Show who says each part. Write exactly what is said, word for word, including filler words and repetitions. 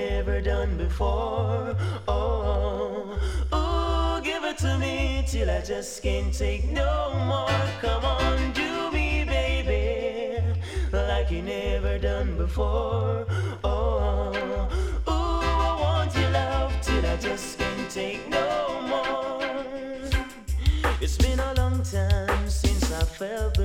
Speaker 1: never done before. Oh, oh, give it to me till I just can't take no more. Come on, do me, baby, like you never done before. Oh, oh, I want your love till I just can't take no more. It's been a long time since I felt